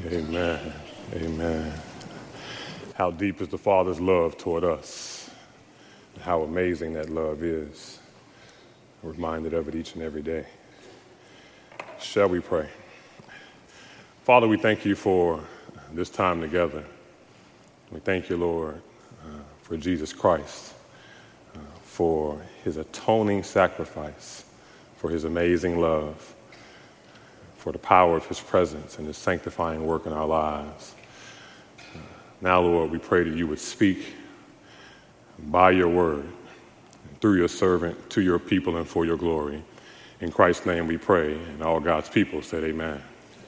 Amen. Amen. How deep is the Father's love toward us? How amazing that love is. We're reminded of it each and every day. Shall we pray? Father, we thank you for this time together. We thank you, Lord, for Jesus Christ, for his atoning sacrifice, for his amazing love, for the power of his presence and his sanctifying work in our lives. Now, Lord, we pray that you would speak by your word, through your servant, to your people and for your glory. In Christ's name we pray, and all God's people said amen.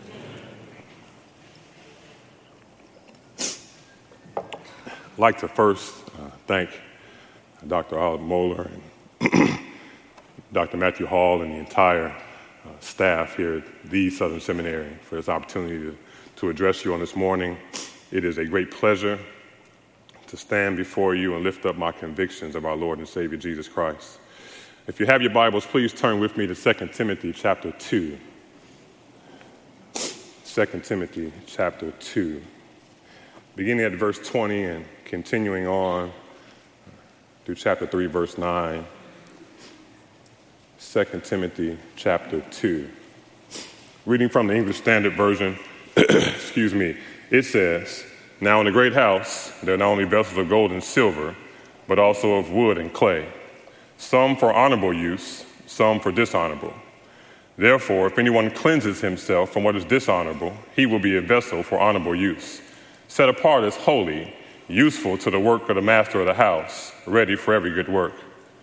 I'd like to first thank Dr. Olive Moeller and Dr. Matthew Hall and the entire staff here at the Southern Seminary for this opportunity to address you on this morning. It is a great pleasure to stand before you and lift up my convictions of our Lord and Savior Jesus Christ. If you have your Bibles, please turn with me to 2 Timothy chapter 2. 2 Timothy chapter 2. Beginning at verse 20 and continuing on through chapter 3, verse 9. 2 Timothy chapter 2. Reading from the English Standard Version, it says, "Now in the great house there are not only vessels of gold and silver, but also of wood and clay, some for honorable use, some for dishonorable. Therefore, if anyone cleanses himself from what is dishonorable, he will be a vessel for honorable use, set apart as holy, useful to the work of the master of the house, ready for every good work.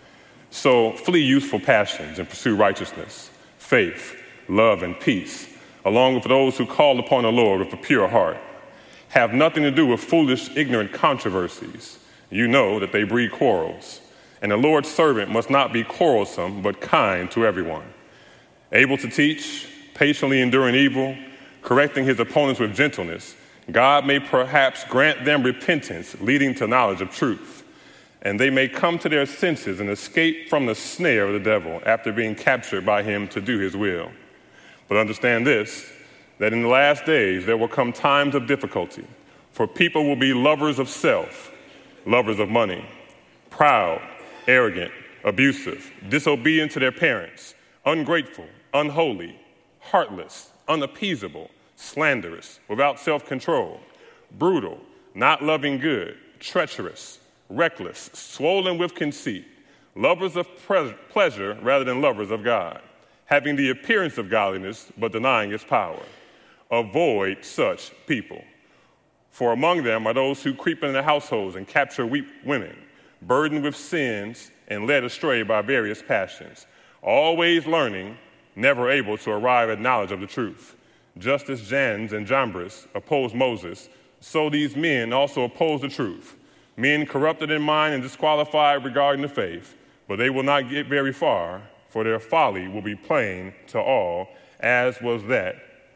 So flee youthful passions and pursue righteousness, faith, love, and peace, along with those who call upon the Lord with a pure heart. Have nothing to do with foolish, ignorant controversies. You know that they breed quarrels. And the Lord's servant must not be quarrelsome, but kind to everyone, able to teach, patiently enduring evil, correcting his opponents with gentleness. God may perhaps grant them repentance, leading to knowledge of truth, and they may come to their senses and escape from the snare of the devil after being captured by him to do his will. But understand this, that in the last days there will come times of difficulty, for people will be lovers of self, lovers of money, proud, arrogant, abusive, disobedient to their parents, ungrateful, unholy, heartless, unappeasable, slanderous, without self-control, brutal, not loving good, treacherous, reckless, swollen with conceit, lovers of pleasure rather than lovers of God, having the appearance of godliness but denying its power. Avoid such people. For among them are those who creep into households and capture weak women, burdened with sins and led astray by various passions, always learning, never able to arrive at knowledge of the truth. Just as Jannes and Jambres opposed Moses, so these men also oppose the truth. Men corrupted in mind and disqualified regarding the faith, but they will not get very far, for their folly will be plain to all, as was that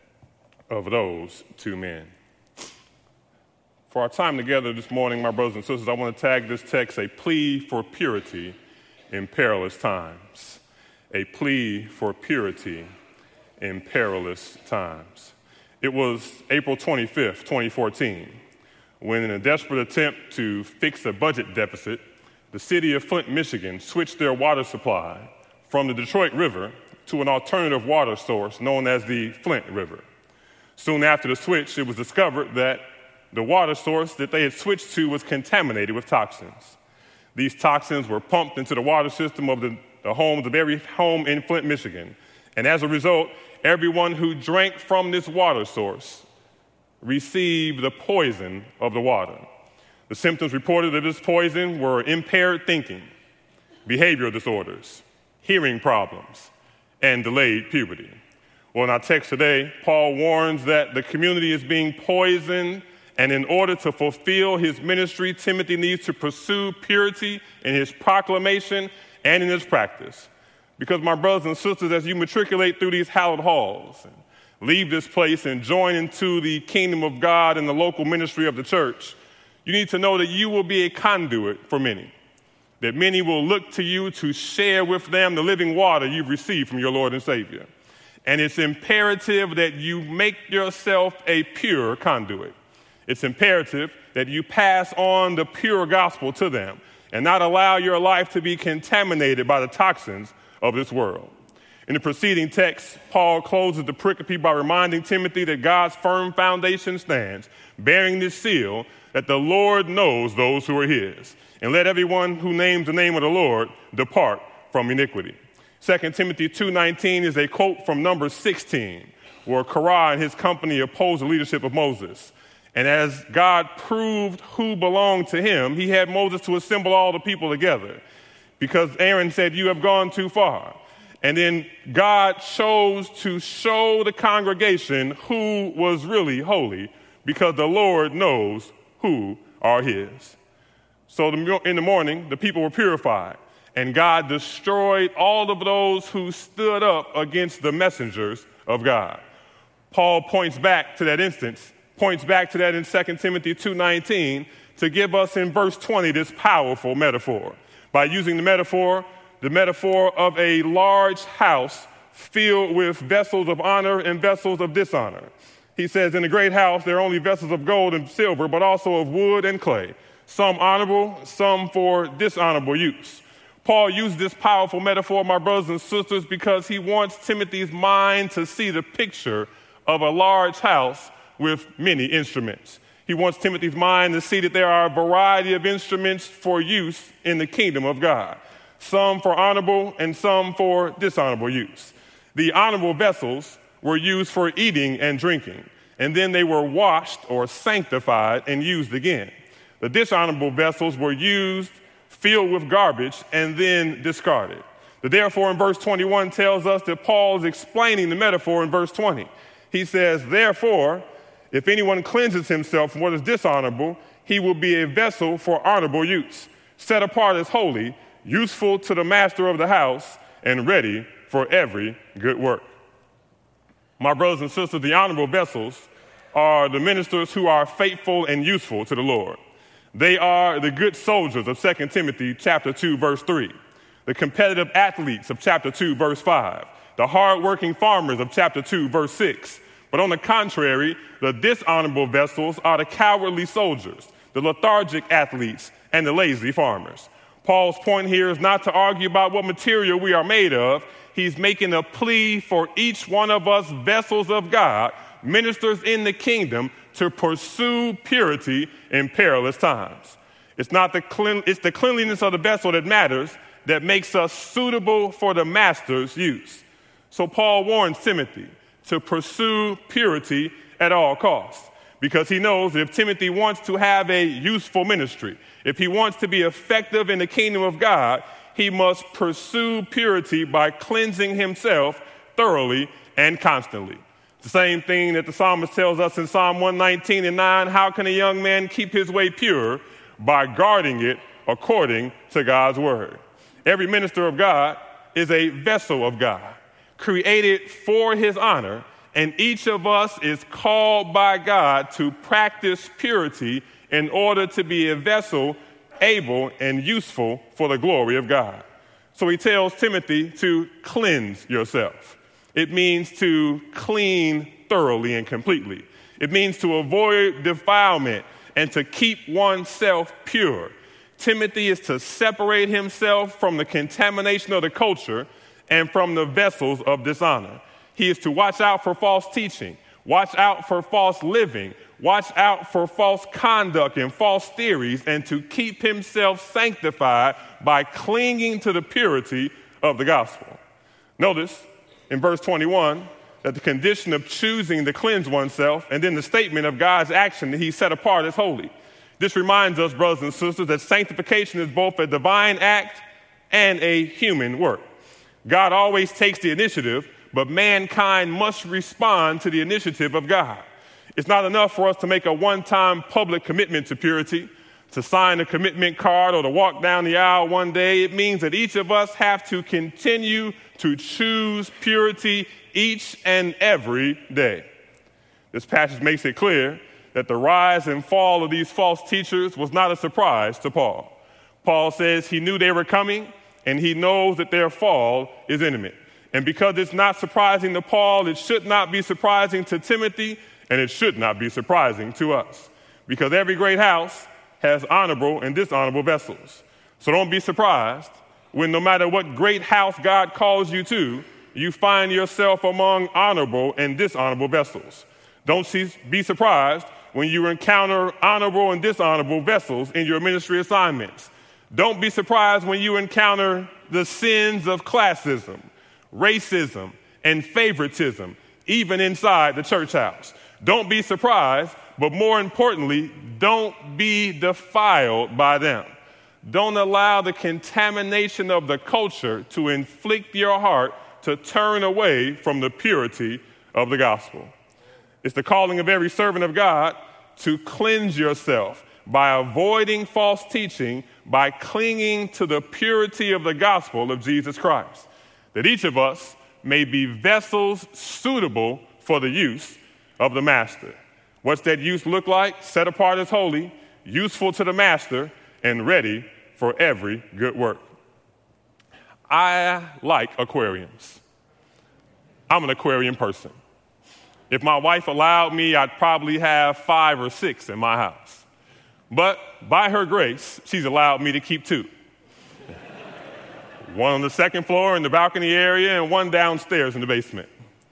of those two men." For our time together this morning, my brothers and sisters, I want to tag this text a plea for purity in perilous times. A plea for purity in perilous times. It was April 25th, 2014, when in a desperate attempt to fix a budget deficit, the city of Flint, Michigan switched their water supply from the Detroit River to an alternative water source known as the Flint River. Soon after the switch, it was discovered that the water source that they had switched to was contaminated with toxins. These toxins were pumped into the water system of the homes of every home in Flint, Michigan. And as a result, everyone who drank from this water source received the poison of the water. The symptoms reported of this poison were impaired thinking, behavioral disorders, hearing problems, and delayed puberty. Well, in our text today, Paul warns that the community is being poisoned, and in order to fulfill his ministry, Timothy needs to pursue purity in his proclamation and in his practice. Because my brothers and sisters, as you matriculate through these hallowed halls and leave this place and join into the kingdom of God and the local ministry of the church, you need to know that you will be a conduit for many, that many will look to you to share with them the living water you've received from your Lord and Savior. And it's imperative that you make yourself a pure conduit. It's imperative that you pass on the pure gospel to them and not allow your life to be contaminated by the toxins of this world. In the preceding text, Paul closes the pericope by reminding Timothy that God's firm foundation stands, bearing this seal that the Lord knows those who are his. And let everyone who names the name of the Lord depart from iniquity. 2 Timothy 2:19 is a quote from Numbers 16, where Korah and his company opposed the leadership of Moses. And as God proved who belonged to him, he had Moses to assemble all the people together because Aaron said, "You have gone too far." And then God chose to show the congregation who was really holy because the Lord knows who are his. So in the morning, the people were purified, and God destroyed all of those who stood up against the messengers of God. Paul points back to that instance, points back to that in 2 Timothy 2:19 to give us in verse 20 this powerful metaphor. By using the metaphor of a large house filled with vessels of honor and vessels of dishonor. He says, in the great house, there are only vessels of gold and silver, but also of wood and clay, some honorable, some for dishonorable use. Paul used this powerful metaphor, my brothers and sisters, because he wants Timothy's mind to see the picture of a large house with many instruments. He wants Timothy's mind to see that there are a variety of instruments for use in the kingdom of God, some for honorable and some for dishonorable use. The honorable vessels were used for eating and drinking, and then they were washed or sanctified and used again. The dishonorable vessels were used, filled with garbage, and then discarded. The therefore in verse 21 tells us that Paul is explaining the metaphor in verse 20. He says, therefore, if anyone cleanses himself from what is dishonorable, he will be a vessel for honorable use, set apart as holy, useful to the master of the house, and ready for every good work. My brothers and sisters, the honorable vessels are the ministers who are faithful and useful to the Lord. They are the good soldiers of 2 Timothy chapter 2, verse 3, the competitive athletes of chapter 2, verse 5, the hardworking farmers of chapter 2, verse 6. But on the contrary, the dishonorable vessels are the cowardly soldiers, the lethargic athletes, and the lazy farmers. Paul's point here is not to argue about what material we are made of. He's making a plea for each one of us vessels of God, ministers in the kingdom, to pursue purity in perilous times. It's the cleanliness of the vessel that matters, that makes us suitable for the master's use. So Paul warns Timothy to pursue purity at all costs, because he knows if Timothy wants to have a useful ministry, if he wants to be effective in the kingdom of God, he must pursue purity by cleansing himself thoroughly and constantly. The same thing that the psalmist tells us in Psalm 119:9, how can a young man keep his way pure? By guarding it according to God's word. Every minister of God is a vessel of God, created for his honor, and each of us is called by God to practice purity in order to be a vessel able and useful for the glory of God. So he tells Timothy to cleanse yourself. It means to clean thoroughly and completely. It means to avoid defilement and to keep oneself pure. Timothy is to separate himself from the contamination of the culture and from the vessels of dishonor. He is to watch out for false teaching, watch out for false living, watch out for false conduct and false theories, and to keep himself sanctified by clinging to the purity of the gospel. Notice in verse 21 that the condition of choosing to cleanse oneself, and then the statement of God's action that he's set apart as holy. This reminds us, brothers and sisters, that sanctification is both a divine act and a human work. God always takes the initiative, but mankind must respond to the initiative of God. It's not enough for us to make a one-time public commitment to purity, to sign a commitment card, or to walk down the aisle one day. It means that each of us have to continue to choose purity each and every day. This passage makes it clear that the rise and fall of these false teachers was not a surprise to Paul. Paul says he knew they were coming, and he knows that their fall is imminent. And because it's not surprising to Paul, it should not be surprising to Timothy, and it should not be surprising to us. Because every great house has honorable and dishonorable vessels. So don't be surprised when no matter what great house God calls you to, you find yourself among honorable and dishonorable vessels. Don't be surprised when you encounter honorable and dishonorable vessels in your ministry assignments. Don't be surprised when you encounter the sins of classism, racism, and favoritism, even inside the church house. Don't be surprised, but more importantly, don't be defiled by them. Don't allow the contamination of the culture to inflict your heart to turn away from the purity of the gospel. It's the calling of every servant of God to cleanse yourself by avoiding false teaching, by clinging to the purity of the gospel of Jesus Christ, that each of us may be vessels suitable for the use of the master. What's that use look like? Set apart as holy, useful to the master, and ready for every good work. I like aquariums. I'm an aquarium person. If my wife allowed me, I'd probably have 5 or 6 in my house. But by her grace, she's allowed me to keep 2. One on the second floor in the balcony area and one downstairs in the basement.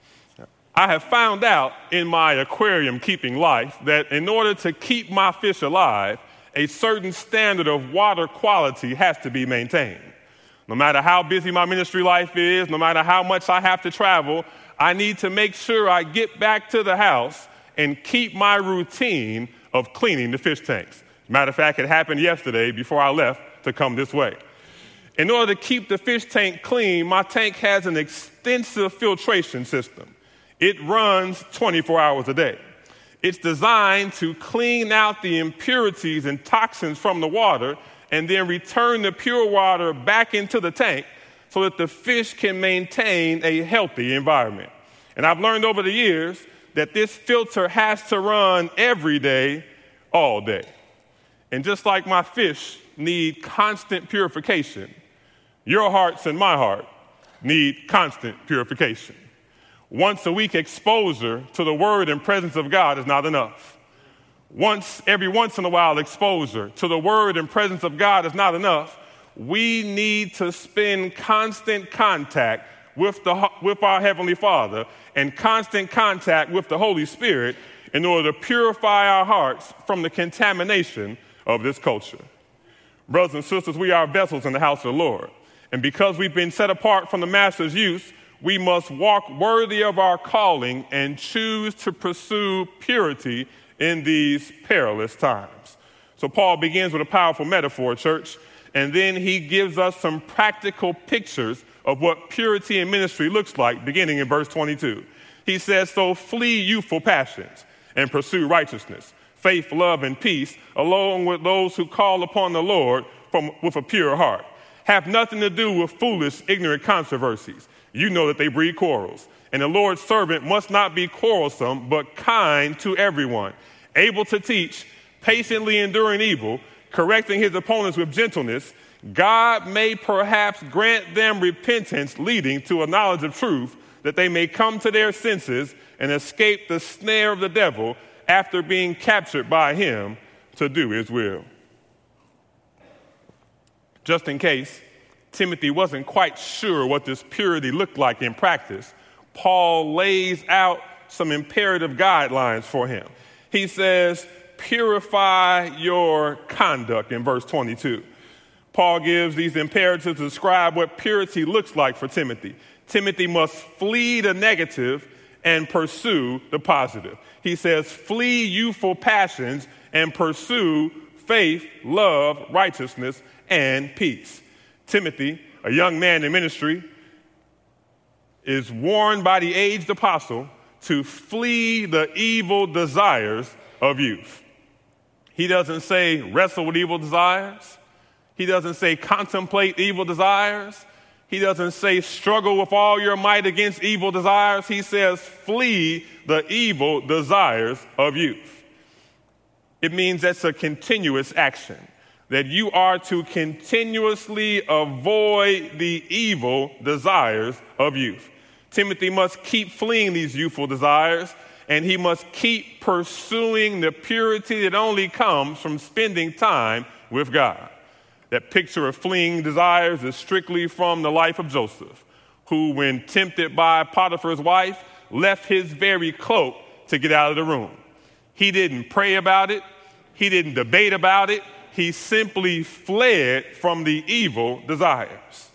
I have found out in my aquarium keeping life that in order to keep my fish alive, a certain standard of water quality has to be maintained. No matter how busy my ministry life is, no matter how much I have to travel, I need to make sure I get back to the house and keep my routine of cleaning the fish tanks. Matter of fact, it happened yesterday before I left to come this way. In order to keep the fish tank clean, my tank has an extensive filtration system. It runs 24 hours a day. It's designed to clean out the impurities and toxins from the water and then return the pure water back into the tank so that the fish can maintain a healthy environment. And I've learned over the years that this filter has to run every day, all day. And just like my fish need constant purification, your hearts and my heart need constant purification. Once a week exposure to the word and presence of God is not enough. Every once in a while exposure to the word and presence of God is not enough. We need to spend constant contact with our Heavenly Father and constant contact with the Holy Spirit in order to purify our hearts from the contamination of this culture. Brothers and sisters, we are vessels in the house of the Lord. And because we've been set apart from the Master's use, we must walk worthy of our calling and choose to pursue purity in these perilous times. So Paul begins with a powerful metaphor, church, and then he gives us some practical pictures of what purity in ministry looks like, beginning in verse 22. He says, so flee youthful passions and pursue righteousness, faith, love, and peace, along with those who call upon the Lord with a pure heart. Have nothing to do with foolish, ignorant controversies. You know that they breed quarrels. And the Lord's servant must not be quarrelsome, but kind to everyone, able to teach, patiently enduring evil, correcting his opponents with gentleness. God may perhaps grant them repentance leading to a knowledge of truth, that they may come to their senses and escape the snare of the devil after being captured by him to do his will. Just in case Timothy wasn't quite sure what this purity looked like in practice, Paul lays out some imperative guidelines for him. He says, purify your conduct in verse 22. Paul gives these imperatives to describe what purity looks like for Timothy. Timothy must flee the negative and pursue the positive. He says, flee youthful passions and pursue faith, love, righteousness, and peace. Timothy, a young man in ministry, is warned by the aged apostle to flee the evil desires of youth. He doesn't say wrestle with evil desires. He doesn't say contemplate evil desires. He doesn't say struggle with all your might against evil desires. He says flee the evil desires of youth. It means that's a continuous action, that you are to continuously avoid the evil desires of youth. Timothy must keep fleeing these youthful desires, and he must keep pursuing the purity that only comes from spending time with God. That picture of fleeing desires is strictly from the life of Joseph, who, when tempted by Potiphar's wife, left his very cloak to get out of the room. He didn't pray about it. He didn't debate about it. He simply fled from the evil desires.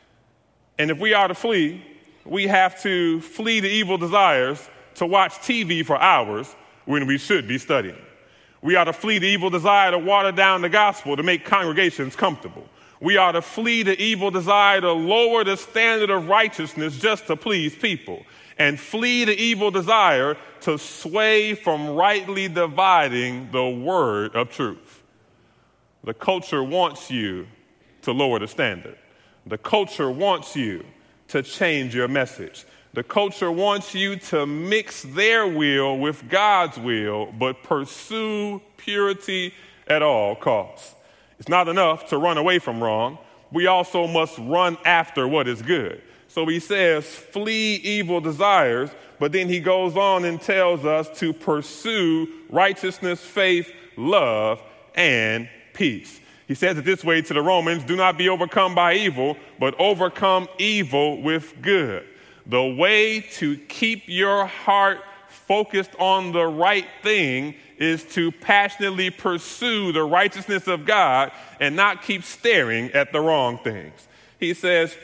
And if we are to flee, we have to flee the evil desires to watch TV for hours when we should be studying. We ought to flee the evil desire to water down the gospel to make congregations comfortable. We ought to flee the evil desire to lower the standard of righteousness just to please people, and flee the evil desire to sway from rightly dividing the word of truth. The culture wants you to lower the standard. The culture wants you to change your message. The culture wants you to mix their will with God's will, but pursue purity at all costs. It's not enough to run away from wrong. We also must run after what is good. So he says, flee evil desires, but then he goes on and tells us to pursue righteousness, faith, love, and peace. He says it this way to the Romans: do not be overcome by evil, but overcome evil with good. The way to keep your heart focused on the right thing is to passionately pursue the righteousness of God and not keep staring at the wrong things. He says,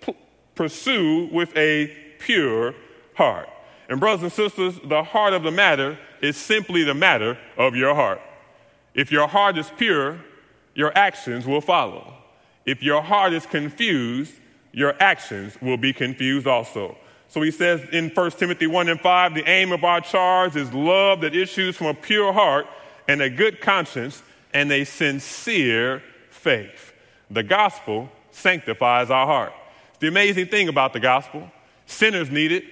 pursue with a pure heart. And brothers and sisters, the heart of the matter is simply the matter of your heart. If your heart is pure, your actions will follow. If your heart is confused, your actions will be confused also. So he says in 1 Timothy 1:5, the aim of our charge is love that issues from a pure heart and a good conscience and a sincere faith. The gospel sanctifies our heart. The amazing thing about the gospel, sinners need it,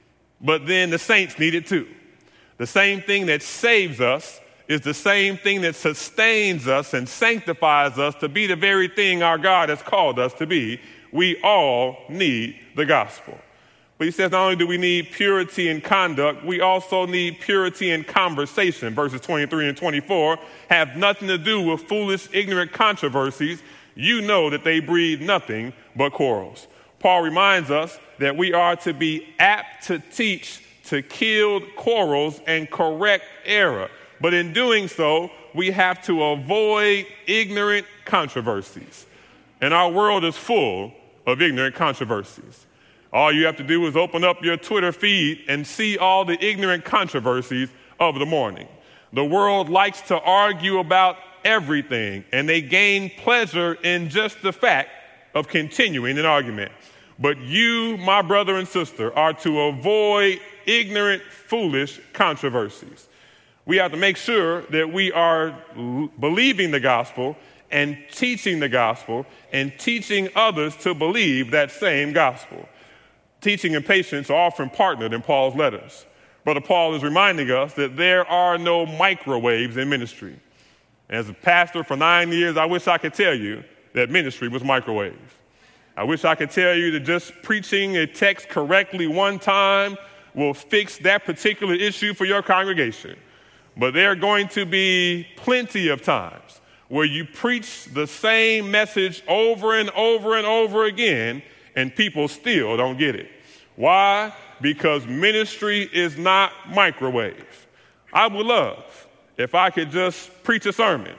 but then the saints need it too. The same thing that saves us is the same thing that sustains us and sanctifies us to be the very thing our God has called us to be. We all need the gospel. But he says not only do we need purity in conduct, we also need purity in conversation. Verses 23 and 24 have nothing to do with foolish, ignorant controversies. You know that they breed nothing but quarrels. Paul reminds us that we are to be apt to teach, to kill quarrels and correct error. But in doing so, we have to avoid ignorant controversies. And our world is full of ignorant controversies. All you have to do is open up your Twitter feed and see all the ignorant controversies of the morning. The world likes to argue about everything, and they gain pleasure in just the fact of continuing an argument. But you, my brother and sister, are to avoid ignorant, foolish controversies. We have to make sure that we are believing the gospel and teaching the gospel and teaching others to believe that same gospel. Teaching and patience are often partnered in Paul's letters. Brother Paul is reminding us that there are no microwaves in ministry. As a pastor for 9 years, I wish I could tell you that ministry was microwave. I wish I could tell you that just preaching a text correctly one time will fix that particular issue for your congregation. But there are going to be plenty of times where you preach the same message over and over and over again, and people still don't get it. Why? Because ministry is not microwave. I would love if I could just preach a sermon,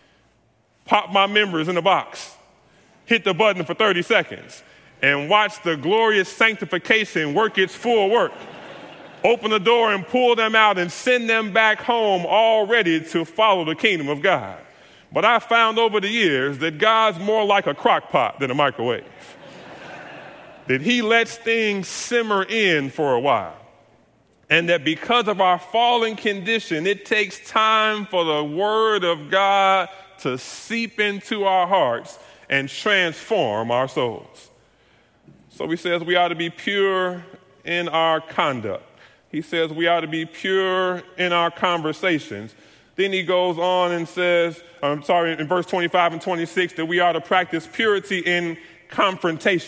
pop my members in a box, hit the button for 30 seconds, and watch the glorious sanctification work its full work. Open the door and pull them out and send them back home all ready to follow the kingdom of God. But I found over the years that God's more like a crock pot than a microwave. That he lets things simmer in for a while. And that because of our fallen condition, it takes time for the word of God to seep into our hearts and transform our souls. So he says we ought to be pure in our conduct. He says we ought to be pure in our conversations. Then he goes on and says, in verse 25 and 26, that we ought to practice purity in confrontations.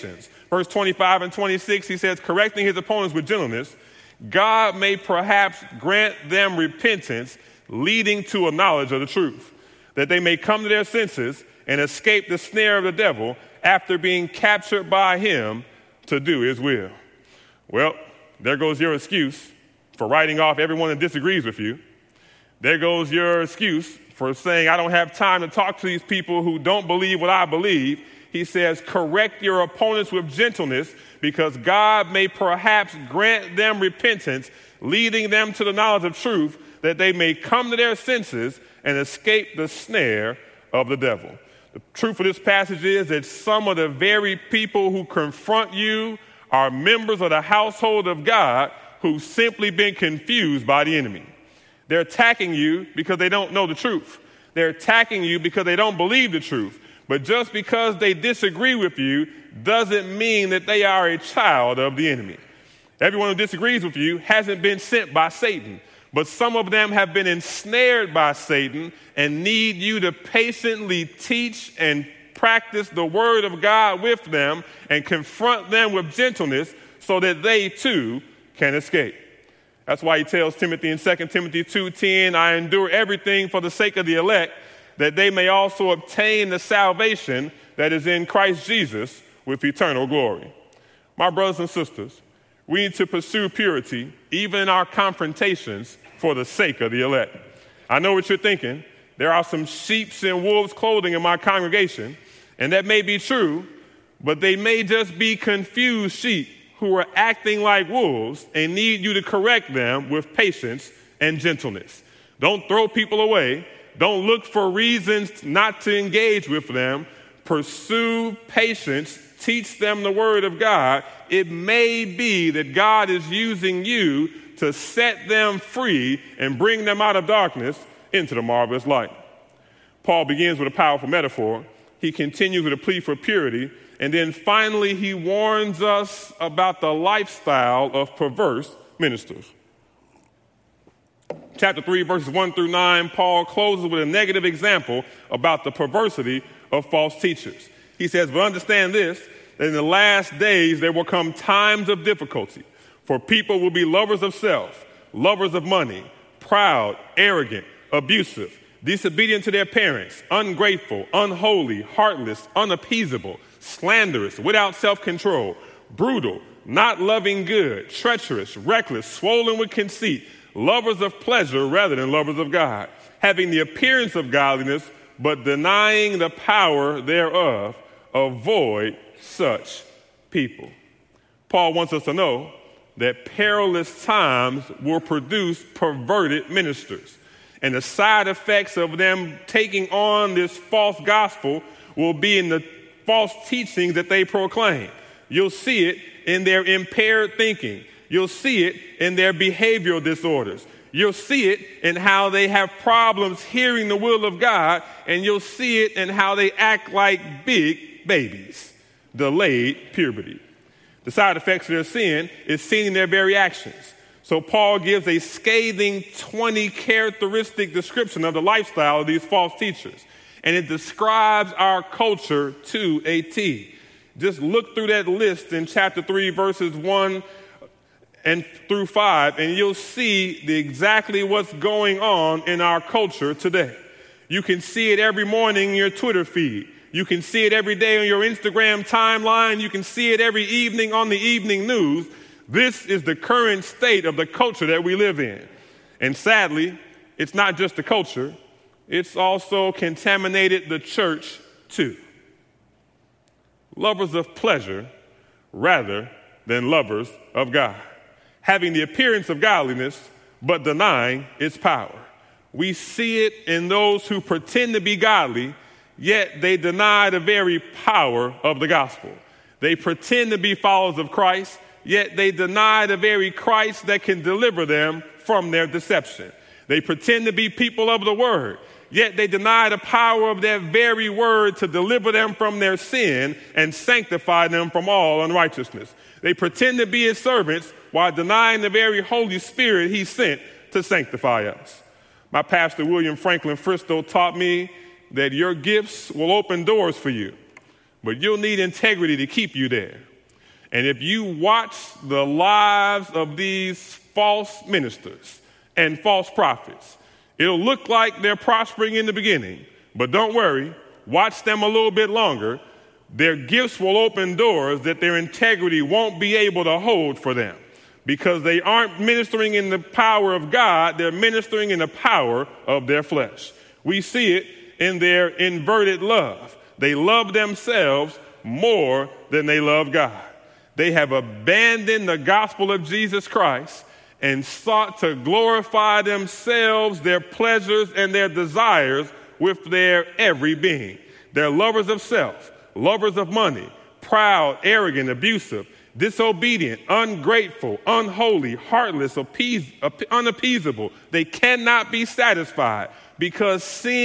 Verse 25 and 26, he says, correcting his opponents with gentleness, God may perhaps grant them repentance leading to a knowledge of the truth, that they may come to their senses and escape the snare of the devil after being captured by him to do his will. Well, there goes your excuse for writing off everyone that disagrees with you. There goes your excuse for saying, I don't have time to talk to these people who don't believe what I believe. He says, correct your opponents with gentleness, because God may perhaps grant them repentance, leading them to the knowledge of truth, that they may come to their senses and escape the snare of the devil. The truth of this passage is that some of the very people who confront you are members of the household of God who've simply been confused by the enemy. They're attacking you because they don't know the truth. They're attacking you because they don't believe the truth. But just because they disagree with you doesn't mean that they are a child of the enemy. Everyone who disagrees with you hasn't been sent by Satan, but some of them have been ensnared by Satan and need you to patiently teach and practice the word of God with them and confront them with gentleness so that they too can escape. That's why he tells Timothy in 2 Timothy 2:10, I endure everything for the sake of the elect, that they may also obtain the salvation that is in Christ Jesus with eternal glory. My brothers and sisters, we need to pursue purity even in our confrontations for the sake of the elect. I know what you're thinking. There are some sheep's in wolves' clothing in my congregation, and that may be true, but they may just be confused sheep who are acting like wolves and need you to correct them with patience and gentleness. Don't throw people away. Don't look for reasons not to engage with them. Pursue patience. Teach them the word of God. It may be that God is using you to set them free and bring them out of darkness into the marvelous light. Paul begins with a powerful metaphor. He continues with a plea for purity. And then finally, he warns us about the lifestyle of perverse ministers. Chapter 3, verses 1 through 9, Paul closes with a negative example about the perversity of false teachers. He says, but understand this, that in the last days there will come times of difficulty, for people will be lovers of self, lovers of money, proud, arrogant, abusive, disobedient to their parents, ungrateful, unholy, heartless, unappeasable, slanderous, without self-control, brutal, not loving good, treacherous, reckless, swollen with conceit, lovers of pleasure rather than lovers of God, having the appearance of godliness, but denying the power thereof. Avoid such people. Paul wants us to know that perilous times will produce perverted ministers. And the side effects of them taking on this false gospel will be in the false teachings that they proclaim. You'll see it in their impaired thinking. You'll see it in their behavioral disorders. You'll see it in how they have problems hearing the will of God, and you'll see it in how they act like big babies, delayed puberty. The side effects of their sin is seen in their very actions. So Paul gives a scathing 20 characteristic description of the lifestyle of these false teachers, and it describes our culture to a T. Just look through that list in chapter 3, verses 1 and through 5, and you'll see exactly what's going on in our culture today. You can see it every morning in your Twitter feed. You can see it every day on your Instagram timeline. You can see it every evening on the evening news. This is the current state of the culture that we live in. And sadly, it's not just the culture. It's also contaminated the church too. Lovers of pleasure rather than lovers of God, having the appearance of godliness, but denying its power. We see it in those who pretend to be godly, yet they deny the very power of the gospel. They pretend to be followers of Christ, yet they deny the very Christ that can deliver them from their deception. They pretend to be people of the word, yet they deny the power of that very word to deliver them from their sin and sanctify them from all unrighteousness. They pretend to be his servants while denying the very Holy Spirit he sent to sanctify us. My pastor, William Franklin Fristow, taught me that your gifts will open doors for you, but you'll need integrity to keep you there. And if you watch the lives of these false ministers and false prophets, it'll look like they're prospering in the beginning. But don't worry, watch them a little bit longer. Their gifts will open doors that their integrity won't be able to hold for them, because they aren't ministering in the power of God, they're ministering in the power of their flesh. We see it in their inverted love. They love themselves more than they love God. They have abandoned the gospel of Jesus Christ and sought to glorify themselves, their pleasures, and their desires with their every being. They're lovers of self, lovers of money, proud, arrogant, abusive, disobedient, ungrateful, unholy, heartless, unappeasable. They cannot be satisfied because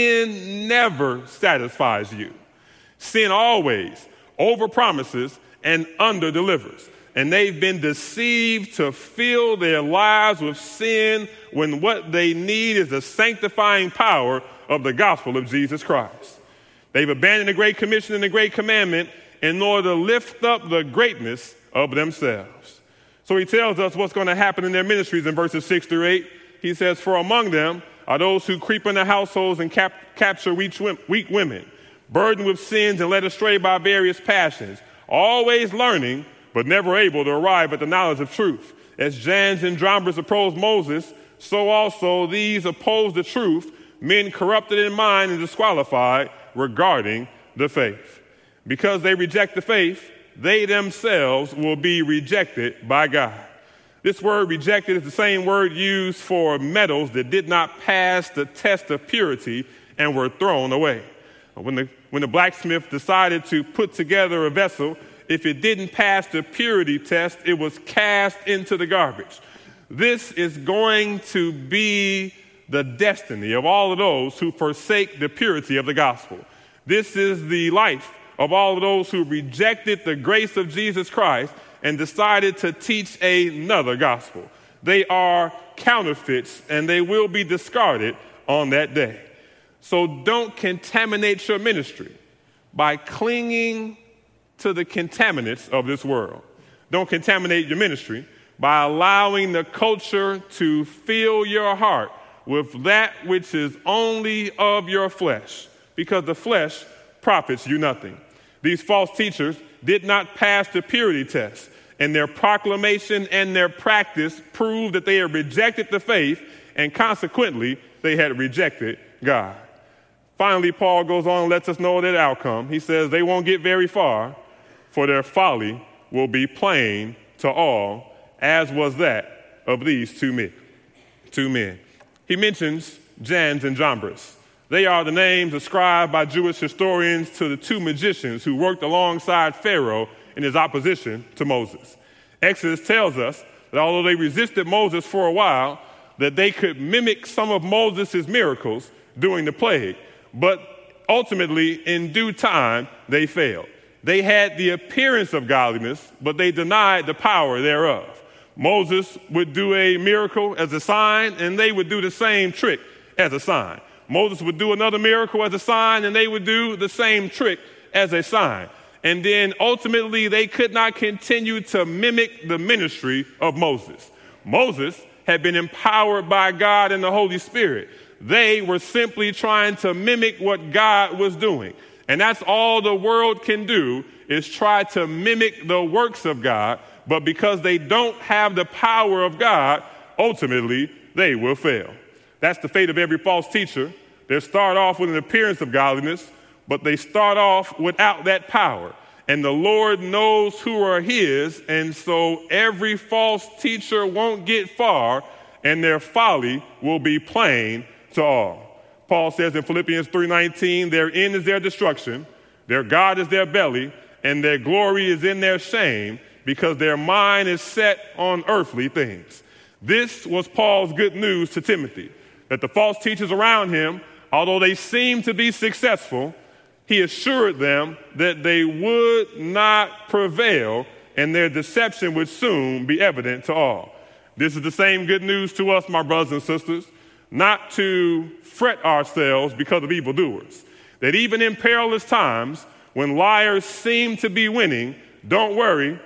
sin never satisfies you. Sin always overpromises and underdelivers. And they've been deceived to fill their lives with sin when what they need is the sanctifying power of the gospel of Jesus Christ. They've abandoned the Great Commission and the Great Commandment in order to lift up the greatness of themselves. So he tells us what's going to happen in their ministries in verses 6 through 8. He says, "For among them are those who creep into households and capture weak women, burdened with sins and led astray by various passions, always learning, but never able to arrive at the knowledge of truth. As Jannes and Jambres opposed Moses, so also these oppose the truth, men corrupted in mind and disqualified regarding the faith." Because they reject the faith, they themselves will be rejected by God. This word rejected is the same word used for metals that did not pass the test of purity and were thrown away. When the blacksmith decided to put together a vessel, if it didn't pass the purity test, it was cast into the garbage. This is going to be the destiny of all of those who forsake the purity of the gospel. This is the life of all of those who rejected the grace of Jesus Christ and decided to teach another gospel. They are counterfeits, and they will be discarded on that day. So don't contaminate your ministry by clinging to the contaminants of this world. Don't contaminate your ministry by allowing the culture to fill your heart with that which is only of your flesh, because the flesh profits you nothing. These false teachers did not pass the purity test, and their proclamation and their practice proved that they had rejected the faith, and consequently, they had rejected God. Finally, Paul goes on and lets us know that outcome. He says they won't get very far, for their folly will be plain to all, as was that of these two men. He mentions Jannes and Jambres. They are the names ascribed by Jewish historians to the two magicians who worked alongside Pharaoh in his opposition to Moses. Exodus tells us that although they resisted Moses for a while, that they could mimic some of Moses' miracles during the plague, but ultimately, in due time, they failed. They had the appearance of godliness, but they denied the power thereof. Moses would do a miracle as a sign, and they would do the same trick as a sign. Moses would do another miracle as a sign, and they would do the same trick as a sign. And then ultimately, they could not continue to mimic the ministry of Moses. Moses had been empowered by God and the Holy Spirit. They were simply trying to mimic what God was doing. And that's all the world can do, is try to mimic the works of God. But because they don't have the power of God, ultimately, they will fail. That's the fate of every false teacher. They start off with an appearance of godliness, but they start off without that power. And the Lord knows who are his, and so every false teacher won't get far, and their folly will be plain to all. Paul says in Philippians 3:19, their end is their destruction, their God is their belly, and their glory is in their shame, because their mind is set on earthly things. This was Paul's good news to Timothy, that the false teachers around him, although they seemed to be successful, he assured them that they would not prevail, and their deception would soon be evident to all. This is the same good news to us, my brothers and sisters, not to fret ourselves because of evildoers. That even in perilous times, when liars seem to be winning, don't worry,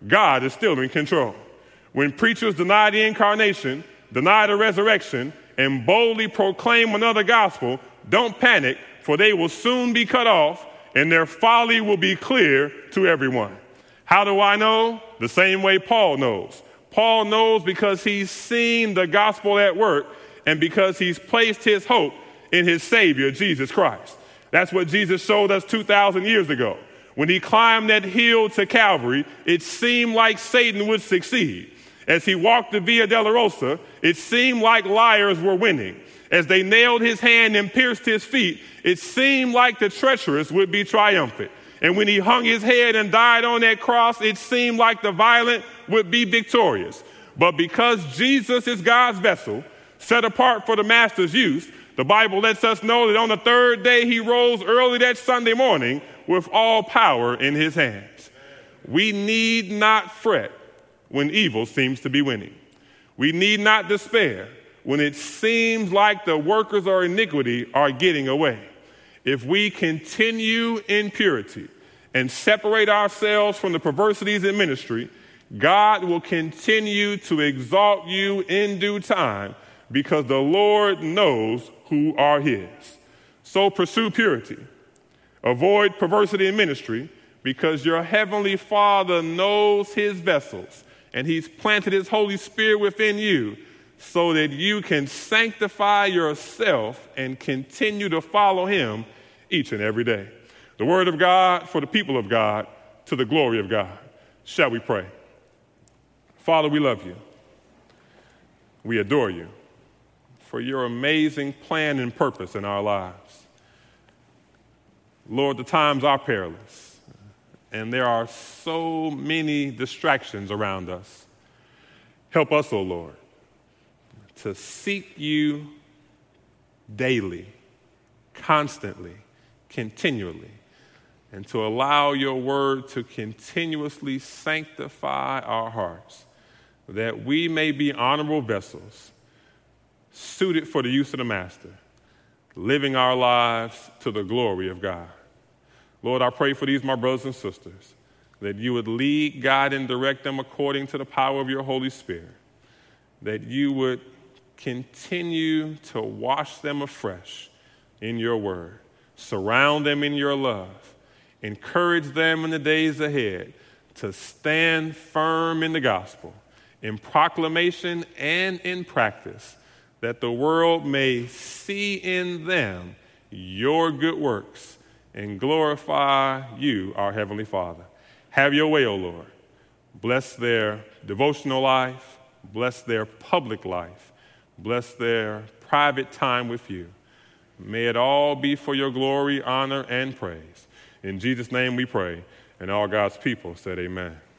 God is still in control. When preachers deny the incarnation, deny the resurrection, and boldly proclaim another gospel, don't panic, for they will soon be cut off, and their folly will be clear to everyone. How do I know? The same way Paul knows. Paul knows because he's seen the gospel at work and because he's placed his hope in his Savior, Jesus Christ. That's what Jesus showed us 2,000 years ago. When he climbed that hill to Calvary, it seemed like Satan would succeed. As he walked the Via Dolorosa, it seemed like liars were winning. As they nailed his hand and pierced his feet, it seemed like the treacherous would be triumphant. And when he hung his head and died on that cross, it seemed like the violent would be victorious. But because Jesus is God's vessel, set apart for the master's use, the Bible lets us know that on the third day he rose early that Sunday morning with all power in his hands. We need not fret when evil seems to be winning. We need not despair when it seems like the workers of iniquity are getting away. If we continue in purity and separate ourselves from the perversities in ministry, God will continue to exalt you in due time because the Lord knows who are his. So pursue purity. Avoid perversity in ministry because your heavenly Father knows his vessels and he's planted his Holy Spirit within you so that you can sanctify yourself and continue to follow him each and every day. The word of God for the people of God to the glory of God. Shall we pray? Father, we love you. We adore you for your amazing plan and purpose in our lives. Lord, the times are perilous, and there are so many distractions around us. Help us, O Lord, to seek you daily, constantly, continually, and to allow your word to continuously sanctify our hearts, that we may be honorable vessels, suited for the use of the master, living our lives to the glory of God. Lord, I pray for these, my brothers and sisters, that you would lead, guide, and direct them according to the power of your Holy Spirit, that you would continue to wash them afresh in your word, surround them in your love, encourage them in the days ahead to stand firm in the gospel, in proclamation and in practice, that the world may see in them your good works and glorify you, our Heavenly Father. Have your way, O Lord. Bless their devotional life, bless their public life, bless their private time with you. May it all be for your glory, honor, and praise. In Jesus' name we pray, and all God's people said amen.